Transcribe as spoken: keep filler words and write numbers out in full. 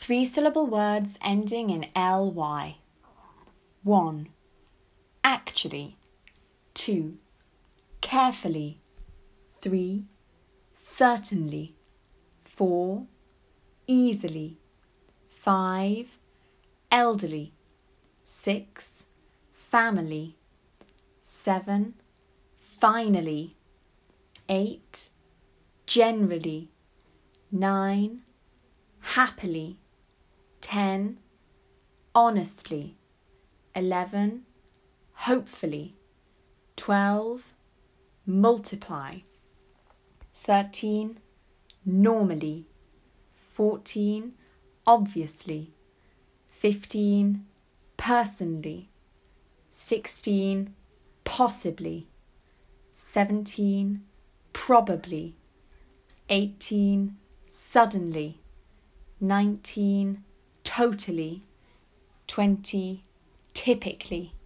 Three-syllable words ending in ly. One. Actually. Two. Carefully. Three. Certainly. Four. Easily. Five. Elderly. Six. Family. Seven. Finally. Eight. Generally. Nine. Happily. Ten. Honestly. Eleven. Hopefully. Twelve. Multiply. Thirteen. Normally. Fourteen. Obviously. Fifteen. Personally. Sixteen. Possibly. Seventeen. Probably. Eighteen. Suddenly. Nineteen. Totally. Twenty. Typically.